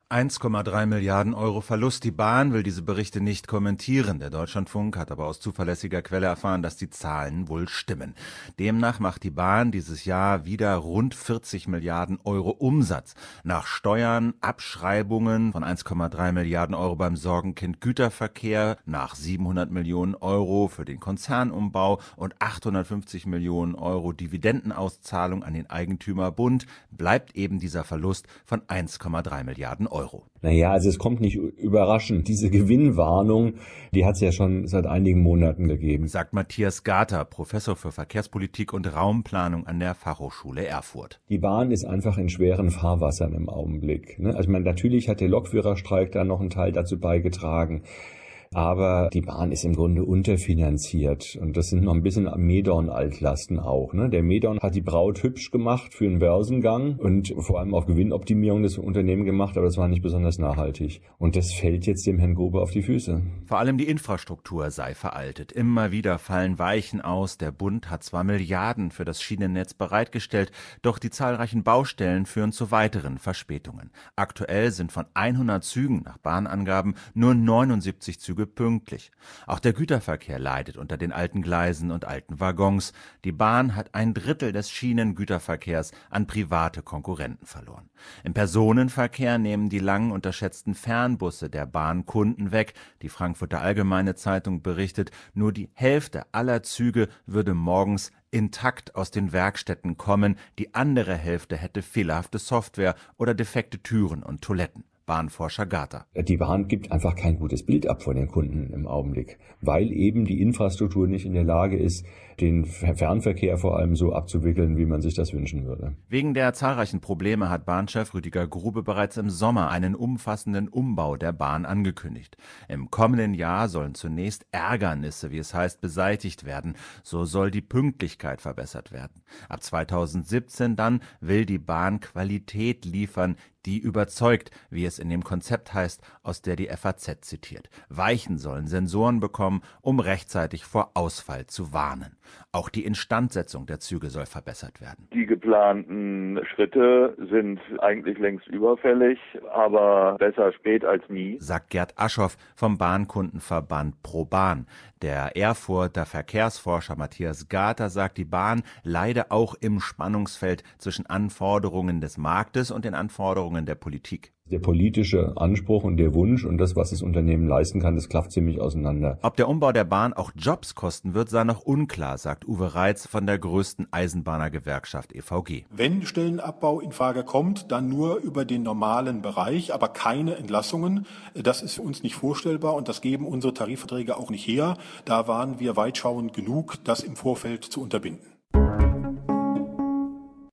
1,3 Milliarden Euro Verlust. Die Bahn will diese Berichte nicht kommentieren. Der Deutschlandfunk hat aber aus zuverlässiger Quelle erfahren, dass die Zahlen wohl stimmen. Demnach macht die Bahn dieses Jahr wieder rund 40 Milliarden Euro Umsatz. Nach Steuern, Abschreibungen von 1,3 Milliarden Euro beim Sorgenkind Güterverkehr, nach 700 Millionen Euro für den Konzernumbau und 850 Millionen Euro Dividendenauszahlung an den Eigentümerbund bleibt eben dieser Verlust von 1,3 Milliarden Euro. Naja, also es kommt nicht überraschend. Diese Gewinnwarnung, die hat es ja schon seit einigen Monaten gegeben. Sagt Matthias Gater, Professor für Verkehrspolitik und Raumplanung an der Fachhochschule Erfurt. Die Bahn ist einfach in schweren Fahrwassern im Augenblick. Also natürlich hat der Lokführerstreik da noch einen Teil dazu beigetragen. Aber die Bahn ist im Grunde unterfinanziert und das sind noch ein bisschen Medorn-Altlasten auch. Der Medorn hat die Braut hübsch gemacht für einen Börsengang und vor allem auf Gewinnoptimierung des Unternehmens gemacht, aber das war nicht besonders nachhaltig. Und das fällt jetzt dem Herrn Grube auf die Füße. Vor allem die Infrastruktur sei veraltet. Immer wieder fallen Weichen aus. Der Bund hat zwar Milliarden für das Schienennetz bereitgestellt, doch die zahlreichen Baustellen führen zu weiteren Verspätungen. Aktuell sind von 100 Zügen nach Bahnangaben nur 79 Züge pünktlich. Auch der Güterverkehr leidet unter den alten Gleisen und alten Waggons. Die Bahn hat 1/3 des Schienengüterverkehrs an private Konkurrenten verloren. Im Personenverkehr nehmen die lang unterschätzten Fernbusse der Bahn Kunden weg. Die Frankfurter Allgemeine Zeitung berichtet, nur die Hälfte aller Züge würde morgens intakt aus den Werkstätten kommen. Die andere Hälfte hätte fehlerhafte Software oder defekte Türen und Toiletten. Bahnforscher Gater. Die Bahn gibt einfach kein gutes Bild ab von den Kunden im Augenblick, weil eben die Infrastruktur nicht in der Lage ist, den Fernverkehr vor allem so abzuwickeln, wie man sich das wünschen würde. Wegen der zahlreichen Probleme hat Bahnchef Rüdiger Grube bereits im Sommer einen umfassenden Umbau der Bahn angekündigt. Im kommenden Jahr sollen zunächst Ärgernisse, wie es heißt, beseitigt werden. So soll die Pünktlichkeit verbessert werden. Ab 2017 dann will die Bahn Qualität liefern, die überzeugt, wie es in dem Konzept heißt, aus der die FAZ zitiert. Weichen sollen Sensoren bekommen, um rechtzeitig vor Ausfall zu warnen. Auch die Instandsetzung der Züge soll verbessert werden. Die geplanten Schritte sind eigentlich längst überfällig, aber besser spät als nie, sagt Gerd Aschoff vom Bahnkundenverband ProBahn. Der Erfurter Verkehrsforscher Matthias Gater sagt, die Bahn leide auch im Spannungsfeld zwischen Anforderungen des Marktes und den Anforderungen der Politik. Der politische Anspruch und der Wunsch und das, was das Unternehmen leisten kann, das klafft ziemlich auseinander. Ob der Umbau der Bahn auch Jobs kosten wird, sei noch unklar, sagt Uwe Reitz von der größten Eisenbahnergewerkschaft EVG. Wenn Stellenabbau in Frage kommt, dann nur über den normalen Bereich, aber keine Entlassungen. Das ist für uns nicht vorstellbar und das geben unsere Tarifverträge auch nicht her. Da waren wir weitschauend genug, das im Vorfeld zu unterbinden.